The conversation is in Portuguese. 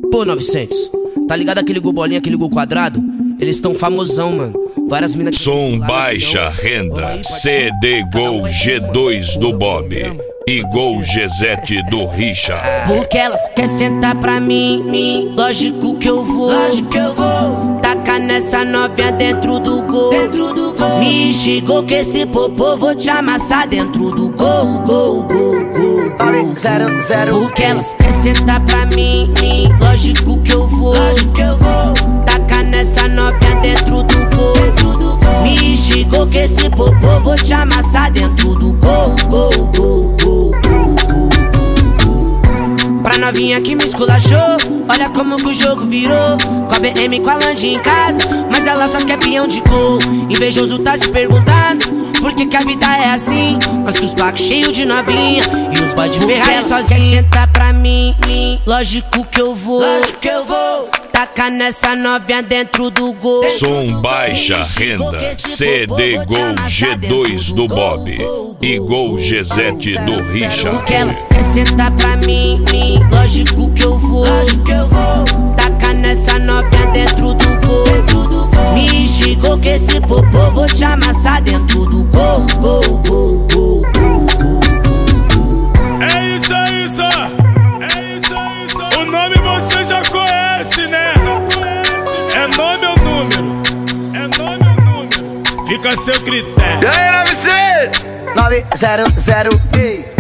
Pô, 900, tá ligado aquele gol bolinha, aquele gol quadrado? Eles tão famosão, mano. Várias minas. Som baixa renda, CD Gol G2 do Bob e Gol G7 do Richa. Porque elas quer sentar pra mim, lógico que eu vou. Taca nessa novinha dentro do gol. Me xingou que esse popô vou te amassar dentro do gol. Porque elas quer sentar pra mim, lógico que eu vou. Taca nessa novinha dentro do gol. Me xingou que esse popô vou te amassar dentro do gol. Pra novinha que me esculachou, olha como que o jogo virou. Com a BM com a Land em casa, mas ela só quer peão de gol. Invejoso tá se perguntando por que a vida é assim. Nós com os placos cheios de novinha e os boy de Ferrari sozinho. Quer sentar pra mim, lógico que eu vou. Taca nessa novinha dentro do gol. Som baixa renda, CD Gol G2 do Bob e Gol G7 do Richa. Porque elas quer sentar pra mim, lógico que eu vou. Taca nessa novinha dentro do gol. Me xingou que esse popô vou te amassar dentro do gol. É isso aí, só. O nome você já conhece, né? É nome ou número? Fica a seu critério. E aí, 900, 900, ei.